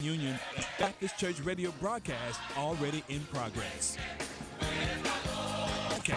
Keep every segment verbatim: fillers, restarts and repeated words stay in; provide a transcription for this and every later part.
Union Baptist Church radio broadcast already in progress. Okay.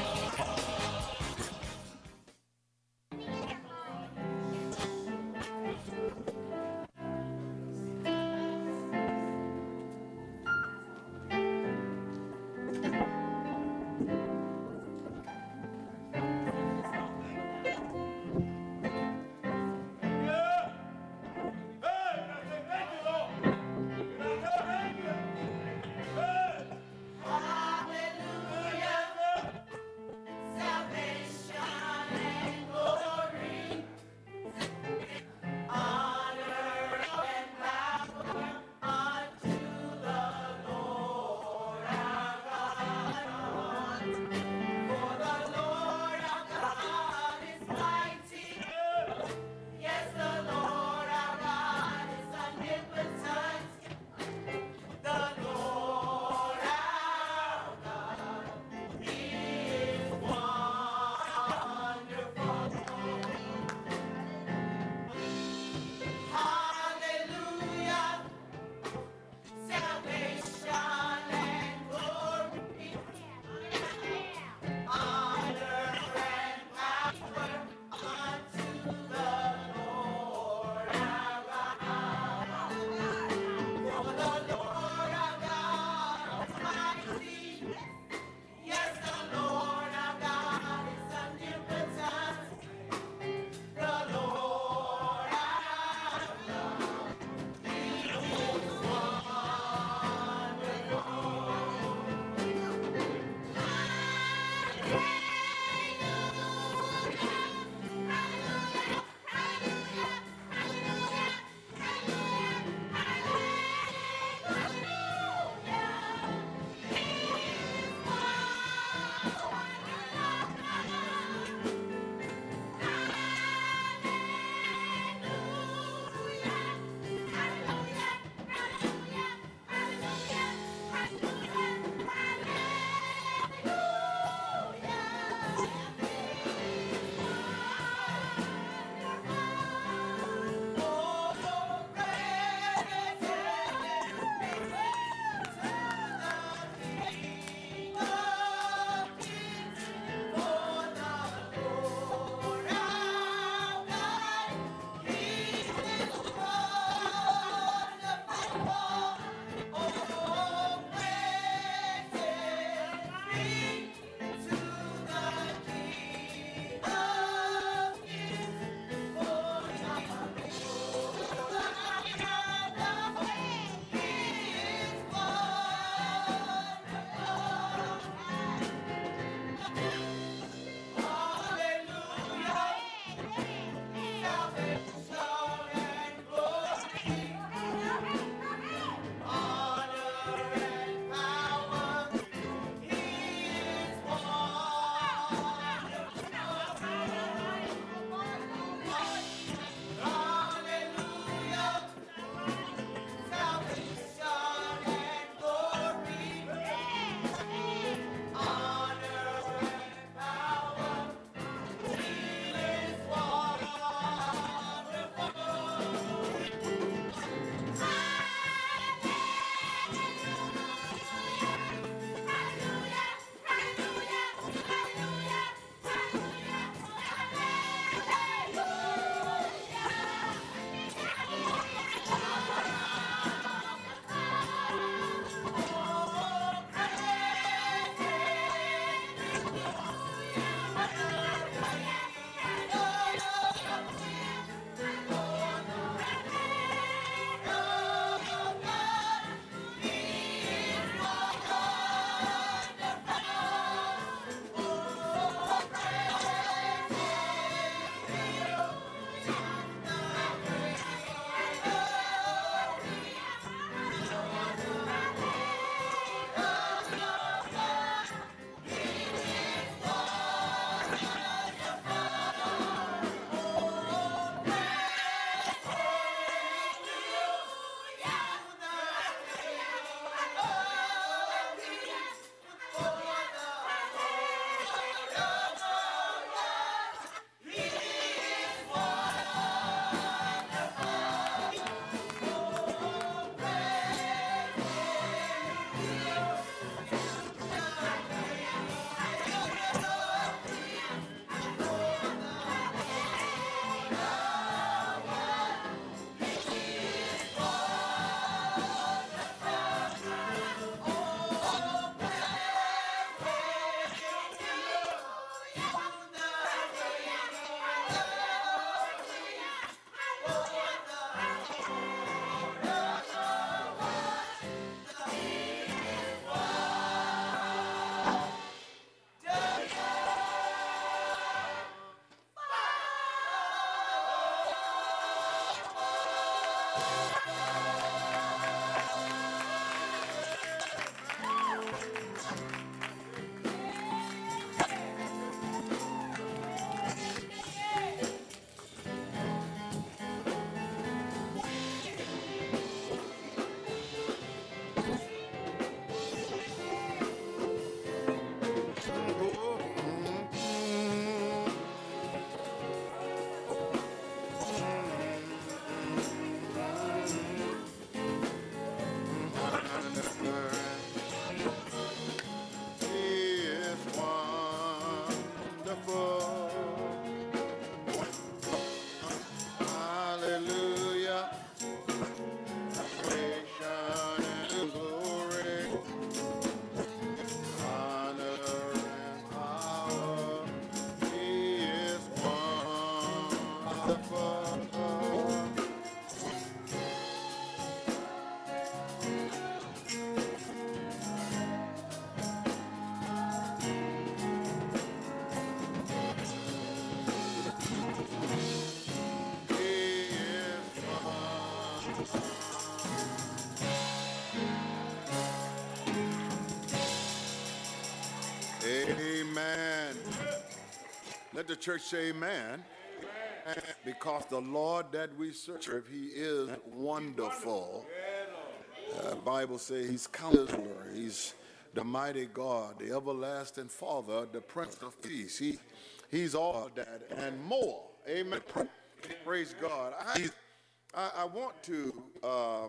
Let the church say amen. Amen. Because the Lord that we serve, he is wonderful. The uh, Bible says he's counselor. He's the mighty God, the everlasting Father, the Prince of Peace. He, he's all that and more. Amen. Praise God. I, I, I want to uh,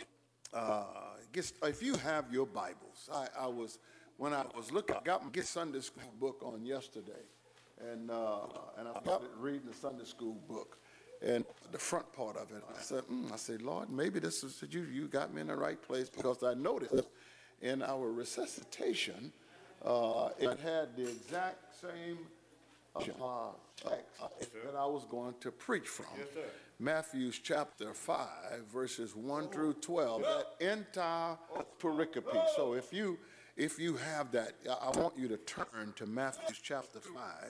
uh, get, if you have your Bibles, I, I was, when I was looking, I got my get Sunday school book on yesterday. And uh, and I started reading the Sunday school book, and the front part of it. I said, mm, I said, Lord, maybe this is you. You got me in the right place, because I noticed in our resuscitation, uh, it had the exact same uh, text that I was going to preach from. Yes, sir. Matthew's chapter five, verses one through twelve. That entire pericope. So if you if you have that, I want you to turn to Matthew's chapter five.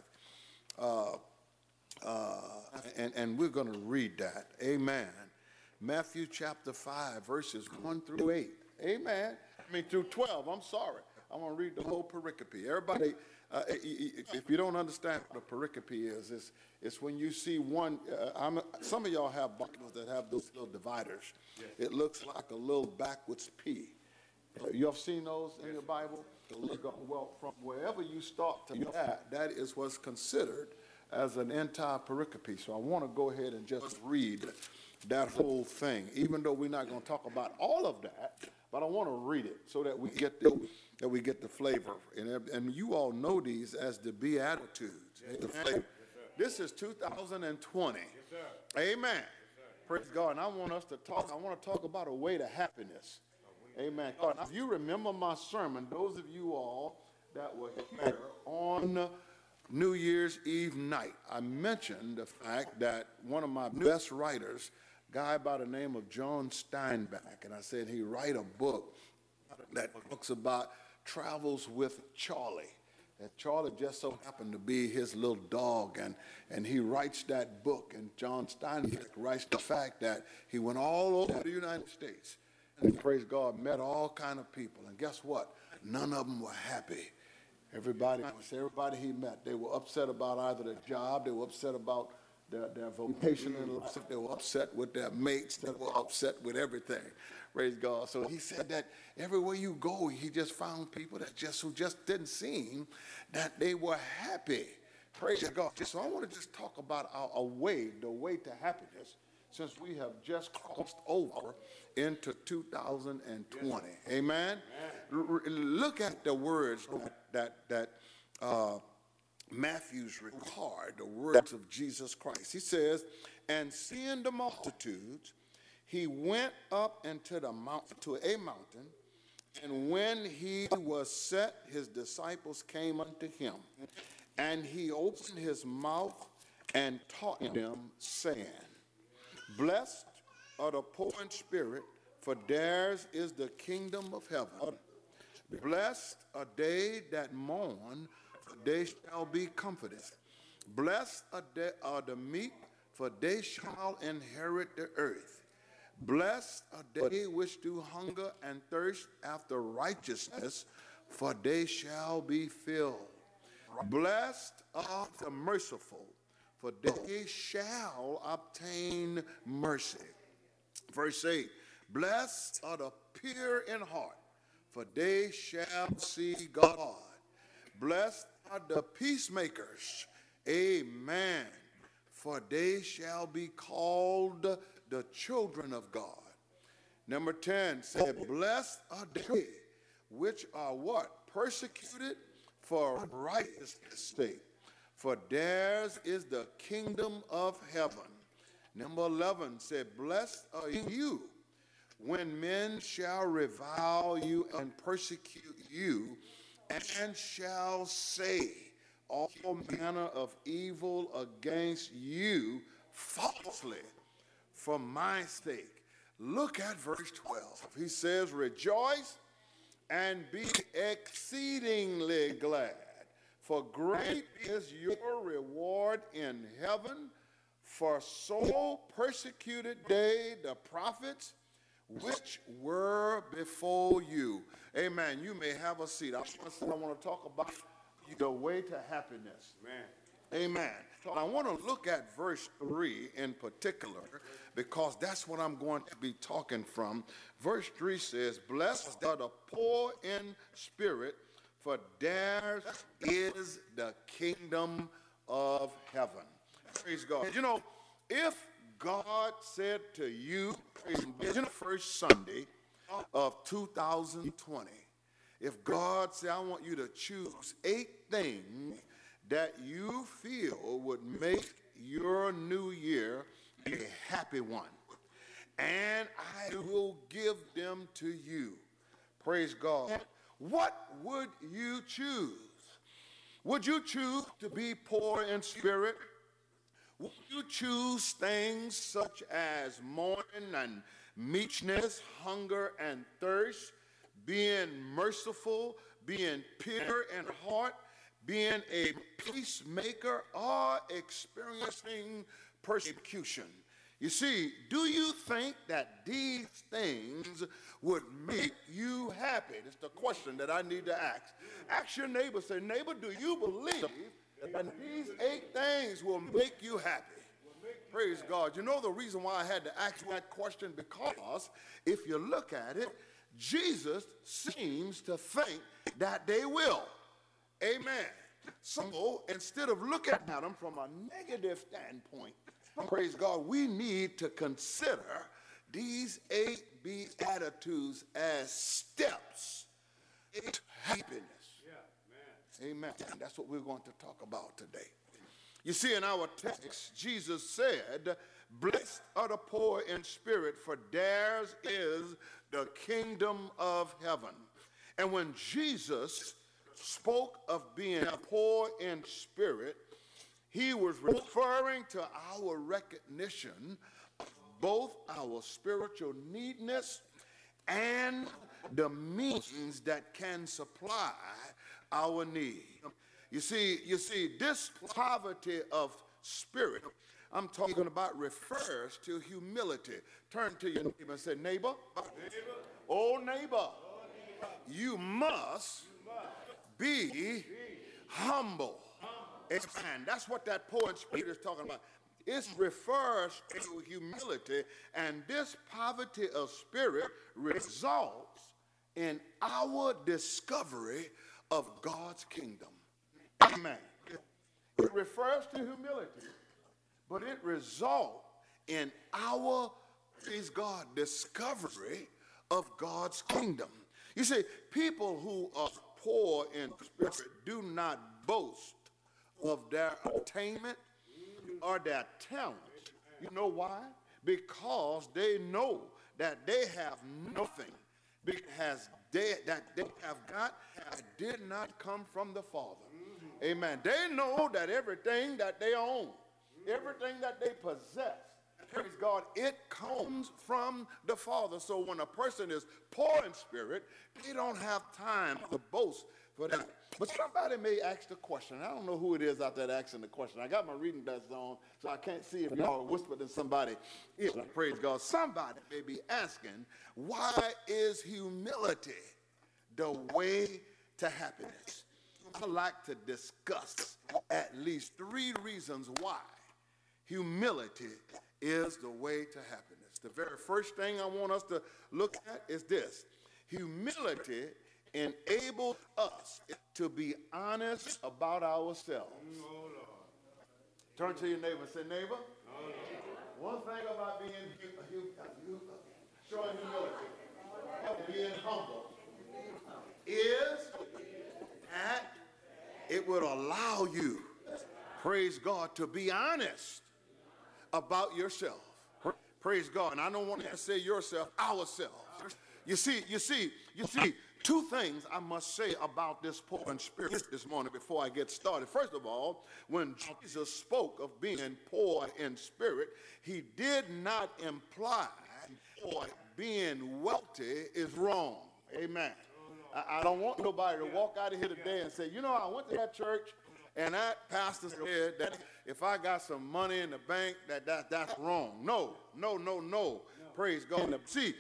Uh, uh, and, and we're going to read that. Amen. Matthew chapter five, verses one through eight. Amen. I mean, through twelve. I'm sorry. I want to read the whole pericope. Everybody, uh, if you don't understand what a pericope is, it's, it's when you see one. Uh, I'm, some of y'all have Bibles that have those little dividers. Yes. It looks like a little backwards P. You have seen those in your Bible? Well, from wherever you start to that, that is what's considered as an entire pericope. So I want to go ahead and just read that whole thing, even though we're not going to talk about all of that, but I want to read it so that we get the, that we get the flavor. And, and you all know these as the Beatitudes. Yes, the flavor. Yes, this is two thousand twenty. Yes, amen. Yes, praise God. And I want us to talk, I want to talk about a way to happiness. Amen. If you remember my sermon, those of you all that were here on New Year's Eve night, I mentioned the fact that one of my best writers, a guy by the name of John Steinbeck, and I said he write a book that talks about travels with Charlie. And Charlie just so happened to be his little dog, and, and he writes that book, and John Steinbeck writes the fact that he went all over the United States. And praise God, met all kind of people. And guess what? None of them were happy. Everybody, everybody he met, they were upset about either their job, they were upset about their, their vocation in life, they were upset with their mates, they were upset with everything. Praise God. So he said that everywhere you go, he just found people that just who just didn't seem that they were happy. Praise God. So I want to just talk about our, a way, the way to happiness, since we have just crossed over into two thousand twenty. Yes. Amen? Amen. Look at the words that, that uh, Matthew's record, the words of Jesus Christ. He says, and seeing the multitudes, he went up into the mountain, to a mountain, and when he was set, his disciples came unto him, and he opened his mouth and taught them, saying, blessed are the poor in spirit, for theirs is the kingdom of heaven. Blessed are they that mourn, for they shall be comforted. Blessed are, they, are the meek, for they shall inherit the earth. Blessed are they which do hunger and thirst after righteousness, for they shall be filled. Blessed are the merciful, for they shall obtain mercy. Verse eight, blessed are the pure in heart, for they shall see God. Blessed are the peacemakers, amen, for they shall be called the children of God. Number ten said, blessed are they which are what? Persecuted for righteousness' sake, for theirs is the kingdom of heaven. Number eleven said, blessed are you when men shall revile you and persecute you, and shall say all manner of evil against you falsely for my sake. Look at verse twelve. He says, rejoice and be exceedingly glad, for great is your reward in heaven, for so persecuted they the prophets which were before you. Amen. You may have a seat. I want to talk about the way to happiness. Man. Amen. So I want to look at verse three in particular because that's what I'm going to be talking from. Verse three says, "Blessed are the poor in spirit, for theirs is the kingdom of heaven." Praise God. You know, if God said to you, in the first Sunday of two thousand twenty, if God said, "I want you to choose eight things that you feel would make your new year a happy one, and I will give them to you," praise God, what would you choose? Would you choose to be poor in spirit? Would you choose things such as mourning and meekness, hunger and thirst, being merciful, being pure in heart, being a peacemaker, or experiencing persecution? You see, do you think that these things would make you happy? That's the question that I need to ask. Ask your neighbor, say, "Neighbor, do you believe that these eight things will make you happy?" Praise God. You know the reason why I had to ask that question? Because if you look at it, Jesus seems to think that they will. Amen. So instead of looking at them from a negative standpoint, praise God, we need to consider these eight Beatitudes as steps to happiness. Amen. And that's what we're going to talk about today. You see, in our text, Jesus said, "Blessed are the poor in spirit, for theirs is the kingdom of heaven." And when Jesus spoke of being poor in spirit, he was referring to our recognition of both our spiritual neediness and the means that can supply our need. You see, you see, this poverty of spirit I'm talking about refers to humility. Turn to your neighbor and say, "Neighbor, oh neighbor, you must be humble." And that's what that poor in spirit is talking about. It refers to humility, and this poverty of spirit results in our discovery of God's kingdom. Amen. It refers to humility, but it results in our, praise God, discovery of God's kingdom. You see, people who are poor in spirit do not boast of their attainment or their talent. You know why? Because they know that they have nothing because they, that they have got that did not come from the Father. Amen. They know that everything that they own, everything that they possess, praise God, it comes from the Father. So when a person is poor in spirit, they don't have time to boast for that. But somebody may ask the question. I don't know who it is out there asking the question. I got my reading glasses on, so I can't see if y'all are whispering to somebody. Praise God. Somebody may be asking, why is humility the way to happiness? I'd like to discuss at least three reasons why humility is the way to happiness. The very first thing I want us to look at is this. Humility enables us to be honest about ourselves. Turn to your neighbor and say, "Neighbor, one thing about being hu- hu- showing humility, being humble, is that it would allow you, praise God, to be honest about yourself. Praise God. And I don't want to say yourself, ourselves. You see, you see, you see, two things I must say about this poor in spirit this morning before I get started. First of all, when Jesus spoke of being poor in spirit, he did not imply or being wealthy is wrong. Amen. I, I don't want nobody to walk out of here today and say, you know, I went to that church and that pastor said that if I got some money in the bank, that, that that's wrong. No, no, no, no. Praise God. See,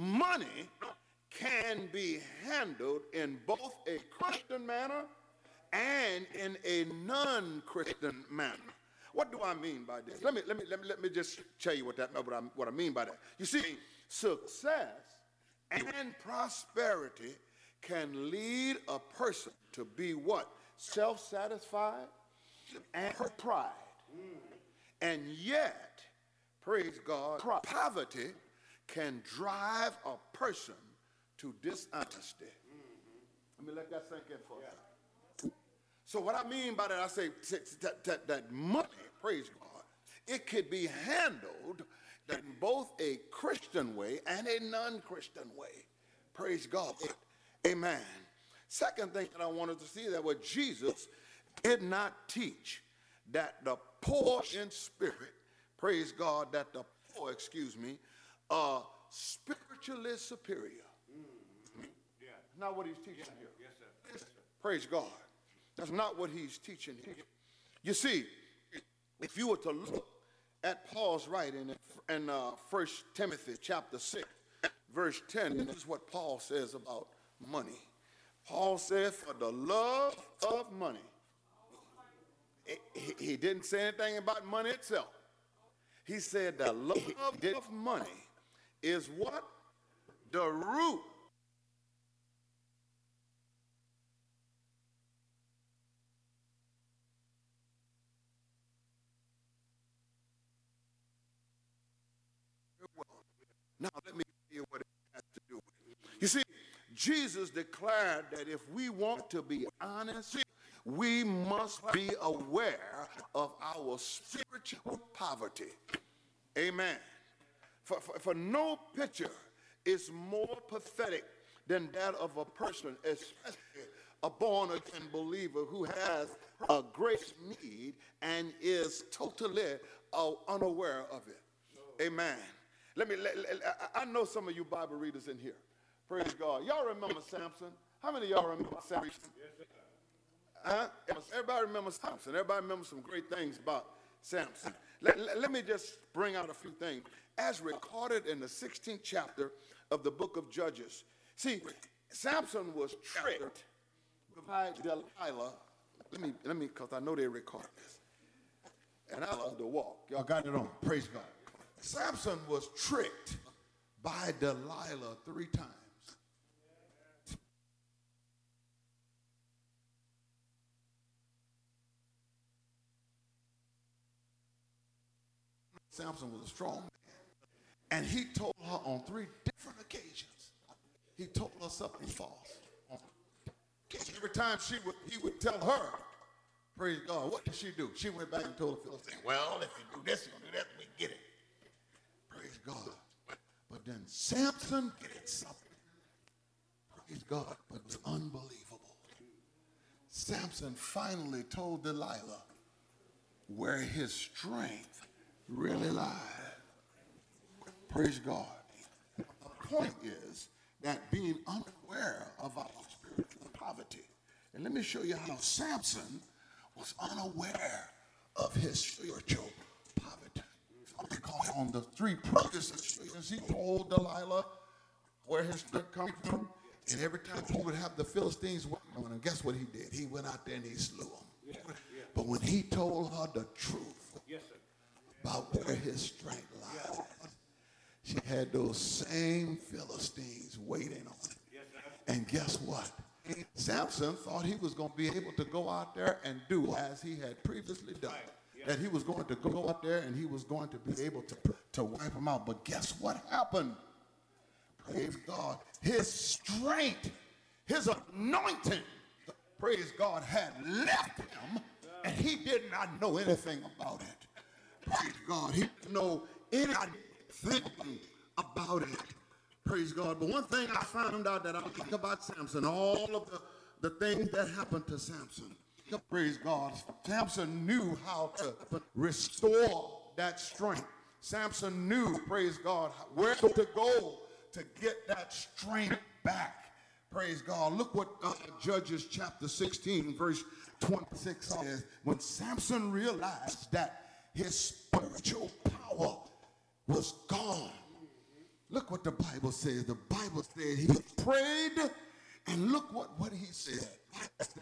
money can be handled in both a Christian manner and in a non-Christian manner. What do I mean by this? Let me, let me, let me, let me just tell you what, that, what, I, what I mean by that. You see, success and prosperity can lead a person to be what? Self-satisfied and pride. And yet, praise God, poverty can drive a person to dishonesty. Let me let that sink in for a second. So what I mean by that, I say that, that, that money, praise God, it could be handled in both a Christian way and a non-Christian way. Praise God. Amen. Second thing that I wanted to see that what Jesus did not teach that the poor in spirit, praise God, that the poor, excuse me, are spiritually superior. Mm-hmm. Yeah. Not what he's teaching yeah. here. Yes, sir. Yes, sir. Praise God. That's not what he's teaching here. You see, if you were to look at Paul's writing in, in uh, First Timothy chapter six, verse ten, this is what Paul says about money. Paul said, for the love of money. He, he didn't say anything about money itself. He said the love of money is what? The root. Now let me tell you what it has to do with it. You see, Jesus declared that if we want to be honest, we must be aware of our spiritual poverty. Amen. For, for, for no picture is more pathetic than that of a person, especially a born-again believer who has a great need and is totally uh, unaware of it. Amen. Let me. Let, let, I know some of you Bible readers in here. Praise God. Y'all remember Samson? How many of y'all remember Samson? Huh? Everybody remembers Samson. Everybody remembers some great things about Samson. Let, let, let me just bring out a few things. As recorded in the sixteenth chapter of the book of Judges. See, Samson was tricked by Delilah. Let me, let me, because I know they recorded this. And I love to walk. Y'all got it on. Praise God. Samson was tricked by Delilah three times. Samson was a strong man. And he told her on three different occasions, he told her something false. Every time she would, he would tell her, praise God, what did she do? She went back and told the Philistine, well, if you do this, you do that, we get it. Praise God. But then Samson did something. Praise God, but it was unbelievable. Samson finally told Delilah where his strength really lied. Praise God. The point is that being unaware of our spiritual poverty. And let me show you how Samson was unaware of his spiritual poverty. Because on the three previous occasions, he told Delilah where his strength comes from. And every time he would have the Philistines working on him, guess what he did? He went out there and he slew them. Yeah, yeah. But when he told her the truth yes, about where his strength lies, yeah. she had those same Philistines waiting on him. Yes, and guess what? Samson thought he was going to be able to go out there and do as he had previously done. Right. Yeah. That he was going to go out there and he was going to be able to, to wipe them out. But guess what happened? Praise God. His strength, his anointing, praise God, had left him, and he did not know anything about it. Praise God. He didn't know anything about it. Praise God. But one thing I found out that I think about Samson, all of the, the things that happened to Samson. Praise God. Samson knew how to restore that strength. Samson knew, praise God, where to go to get that strength back. Praise God. Look what uh, Judges chapter sixteen, verse twenty-six says. When Samson realized that his spiritual power was gone. Look what the Bible says. The Bible says he prayed, and look what, what he said.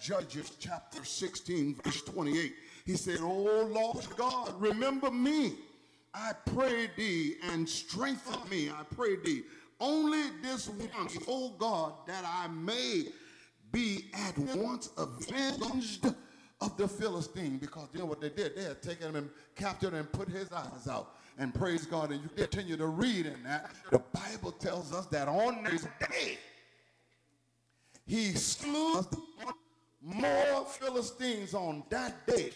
Judges chapter sixteen, verse twenty-eight. He said, "O Lord God, remember me. I pray thee, and strengthen me. I pray thee, only this once, O God, that I may be at once avenged of the Philistine." Because you know what they did? They had taken him and captured him and put his eyes out. And praise God, and you continue to read in that. The Bible tells us that on this day, he slew more Philistines on that day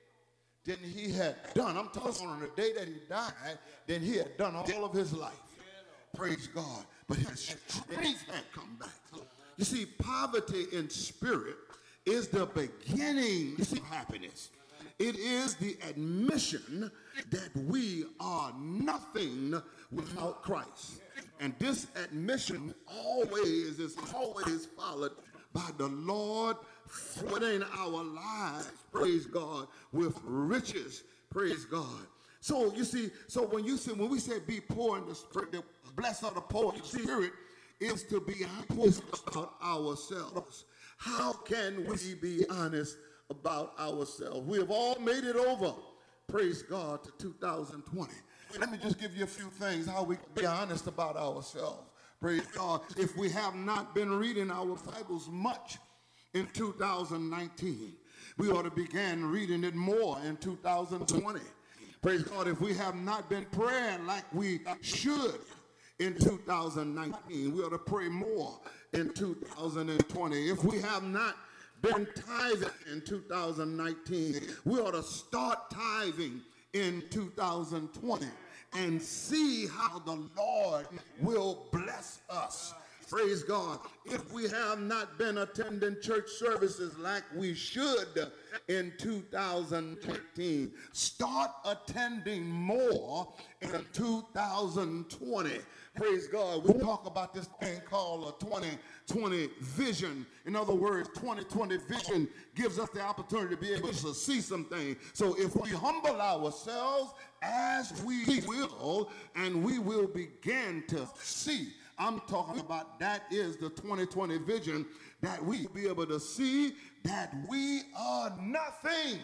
than he had done. I'm talking on the day that he died, than he had done all of his life. Praise God. But his strength had come back. You see, poverty in spirit is the beginning of happiness. It is the admission that we are nothing without Christ. And this admission always is always followed by the Lord filling our lives, praise God, with riches, praise God. So you see, so when you say, when we say be poor in the spirit, the blessed are the poor in the spirit, is to be honest about ourselves. How can we be honest about ourselves? We have all made it over, praise God, to two thousand twenty. Let me just give you a few things how we can be honest about ourselves. Praise God. If we have not been reading our Bibles much in two thousand nineteen, we ought to begin reading it more in two thousand twenty. Praise God. If we have not been praying like we should in two thousand nineteen, we ought to pray more in two thousand twenty. If we have not been tithing in two thousand nineteen, we ought to start tithing in two thousand twenty and see how the Lord will bless us. Praise God. If we have not been attending church services like we should in two thousand eighteen, start attending more in two thousand twenty. Praise God. We talk about this thing called a twenty twenty vision. In other words, twenty twenty vision gives us the opportunity to be able to see some things. So if we humble ourselves as we will, and we will begin to see. I'm talking about that is the twenty twenty vision, that we be able to see that we are nothing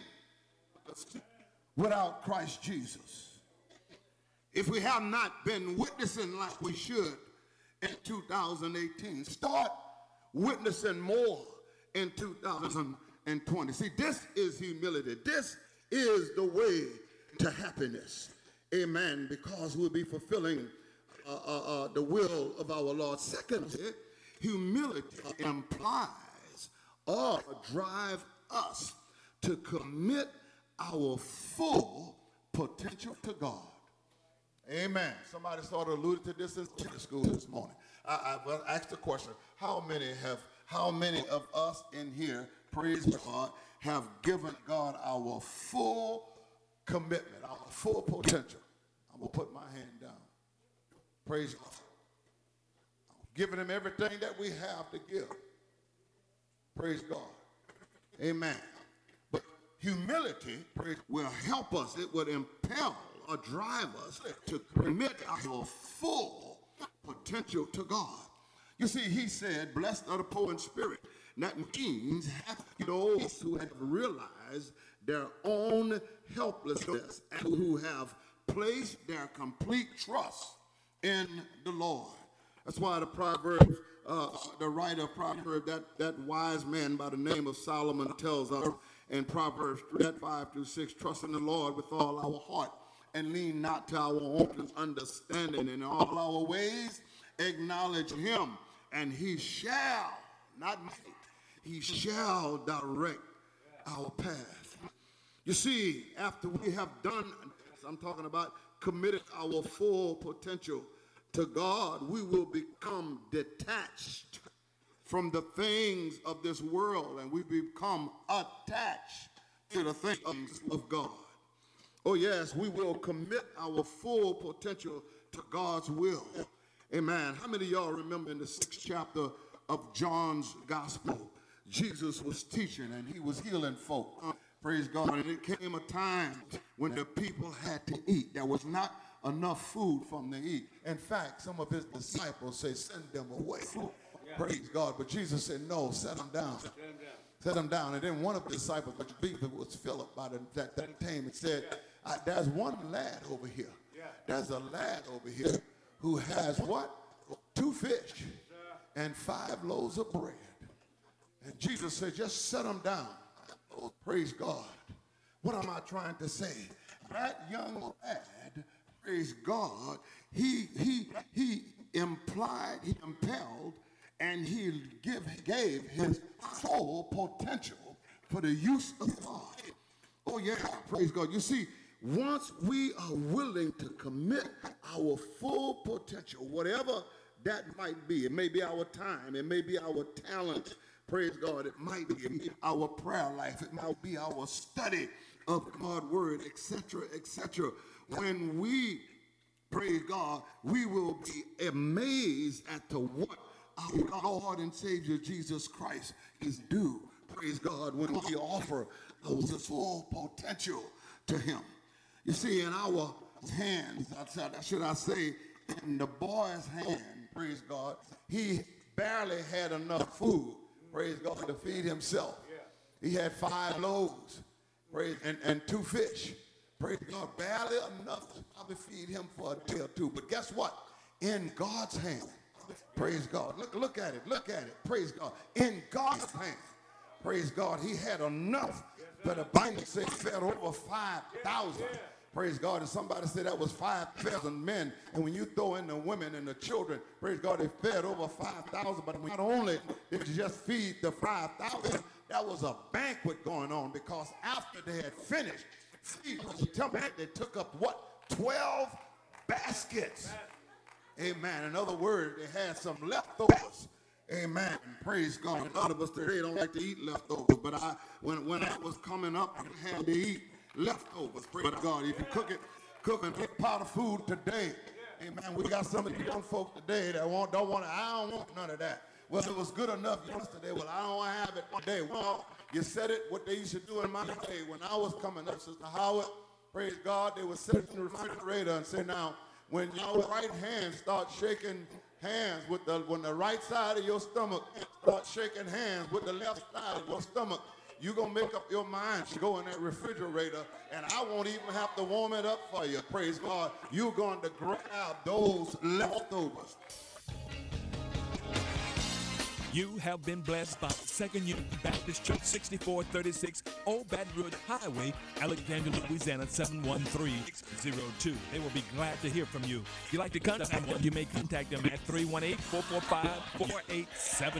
without Christ Jesus. If we have not been witnessing like we should in two thousand eighteen, start witnessing more in two thousand twenty. See, this is humility. This is the way to happiness. Amen. Because we'll be fulfilling uh, uh, uh, the will of our Lord. Secondly, humility implies or drive us to commit our full potential to God. Amen. Somebody sort of alluded to this in school this morning. I, I asked the question: How many have? How many of us in here, praise God, have given God our full commitment, our full potential? I'm gonna put my hand down. Praise God. I'm giving Him everything that we have to give. Praise God. Amen. But humility, praise, will help us. It would impel or drive us to commit our full potential to God. You see, He said, "Blessed are the poor in spirit." And that means happy those who have realized their own helplessness and who have placed their complete trust in the Lord. That's why the Proverbs, uh, the writer of Proverbs, that, that wise man by the name of Solomon tells us in Proverbs five through six, trust in the Lord with all our heart and lean not to our own understanding. In all our ways acknowledge Him, and He shall, not might, He shall direct our path. You see, after we have done, I'm talking about committed our full potential to God, we will become detached from the things of this world, and we become attached to the things of God. Oh yes, we will commit our full potential to God's will. Amen. How many of y'all remember in the sixth chapter of John's gospel, Jesus was teaching and He was healing folk. Praise God. And it came a time when the people had to eat. There was not enough food for them to eat. In fact, some of His disciples say, send them away. Yeah. Praise God. But Jesus said, no, set them down. set them down. And then one of the disciples, which was Philip, by the, that, that time, and said, uh, there's one lad over here. There's a lad over here who has what? Two fish and five loaves of bread. And Jesus said, just set them down. Oh, praise God. What am I trying to say? That young lad, praise God, he he he implied, he impelled, and he give, gave his full potential for the use of God. Oh yeah, praise God. You see, once we are willing to commit our full potential, whatever that might be, it may be our time, it may be our talent, praise God, it might be our prayer life, it might be our study of God's word, et cetera, et cetera. When we, praise God, we will be amazed at to what our Lord and Savior Jesus Christ is due, praise God, when we offer our full potential to him. You see, in our hands, should I say, in the boy's hand, praise God, he barely had enough food, praise God, to feed himself. He had five loaves, praise, and, and two fish. Praise God, barely enough to probably feed him for a day or two. But guess what? In God's hand, praise God. Look, look at it, look at it, praise God. In God's hand, praise God, he had enough that the Bible said fed over five thousand. Praise God. And somebody said that was five thousand men. And when you throw in the women and the children, praise God, they fed over five thousand. But not only did you just feed the five thousand, that was a banquet going on, because after they had finished, tell me they took up what? twelve baskets. Amen. In other words, they had some leftovers. Amen. Praise God. A lot of us today don't like to eat leftovers, but I, when, when I was coming up, I had to eat leftovers. Praise God. If you cook it, cook a big pot of food today. Amen. We got some of the young folks today that want, don't want to, I don't want none of that. Well, it was good enough yesterday. Well, I don't want to have it today. Well, you said it, what they used to do in my day. When I was coming up, Sister Howard, praise God, they would sit in the refrigerator and say, now, when your right hand starts shaking hands with the, when the right side of your stomach starts shaking hands with the left side of your stomach, you're going to make up your mind to go in that refrigerator, and I won't even have to warm it up for you. Praise God. You're going to grab those leftovers. You have been blessed by Second Unity Baptist Church, sixty-four thirty-six Old Baton Rouge Highway, Alexandria, Louisiana, seven one three six zero two. They will be glad to hear from you. If you'd like to contact them, you may contact them at three one eight, four four five, four eight seven